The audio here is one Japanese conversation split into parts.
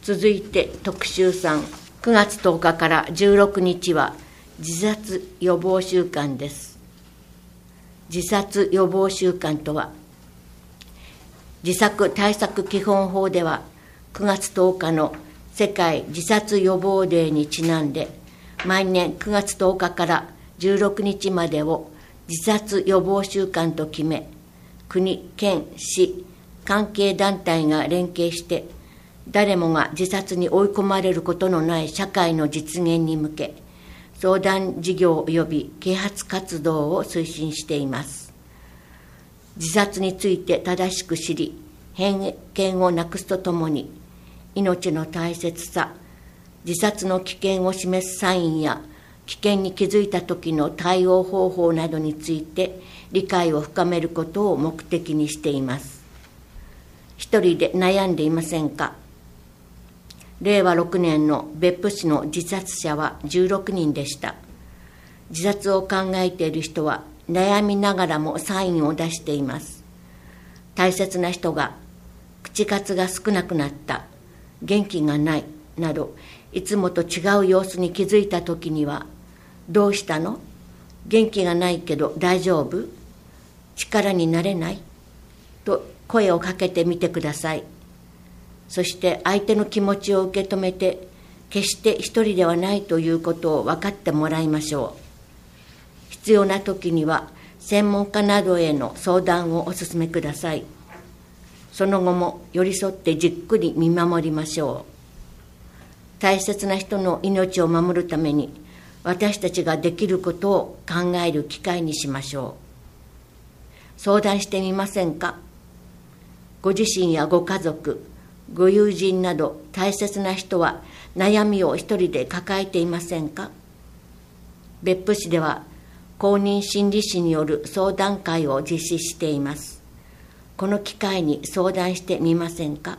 続いて特集3、9月10日から16日は自殺予防週間です。自殺予防週間とは、自殺対策基本法では9月10日の世界自殺予防デーにちなんで、毎年9月10日から16日までを自殺予防週間と決め、国、県、市、関係団体が連携して、誰もが自殺に追い込まれることのない社会の実現に向け、相談事業及び啓発活動を推進しています。自殺について正しく知り、偏見をなくすとともに、命の大切さ、自殺の危険を示すサインや、危険に気づいた時の対応方法などについて理解を深めることを目的にしています。一人で悩んでいませんか？令和6年の別府市の自殺者は16人でした。自殺を考えている人は悩みながらもサインを出しています。大切な人が口数が少なくなった、元気がないなど、いつもと違う様子に気づいたときには、どうしたの？元気がないけど大丈夫？力になれない？と声をかけてみてください。そして相手の気持ちを受け止めて、決して一人ではないということを分かってもらいましょう。必要な時には専門家などへの相談をお勧めください。その後も寄り添ってじっくり見守りましょう。大切な人の命を守るために、私たちができることを考える機会にしましょう。相談してみませんか？ご自身やご家族、ご友人など大切な人は悩みを一人で抱えていませんか？別府市では公認心理師による相談会を実施しています。この機会に相談してみませんか？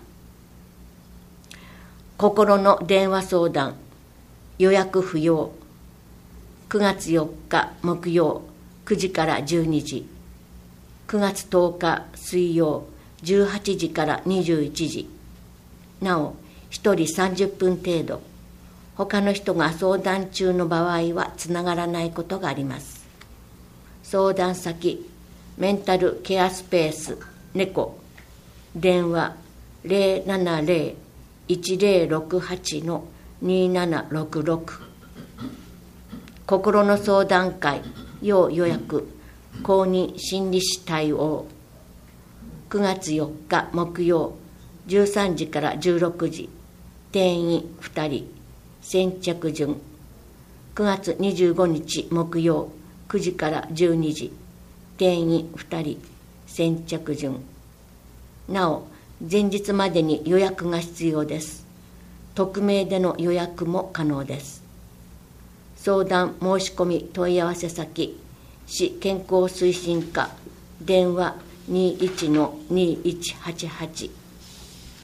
心の電話相談、予約不要。9月4日木曜9時から12時、9月10日水曜18時から21時。なお、1人30分程度。他の人が相談中の場合はつながらないことがあります。相談先、メンタルケアスペース猫、電話 070-1068-2766。心の相談会要予約公認心理師対応。9月4日木曜13時から16時、定員2人、先着順。9月25日木曜9時から12時、定員2人、先着順。なお、前日までに予約が必要です。匿名での予約も可能です。相談申し込み問い合わせ先、市健康推進課、電話21-2188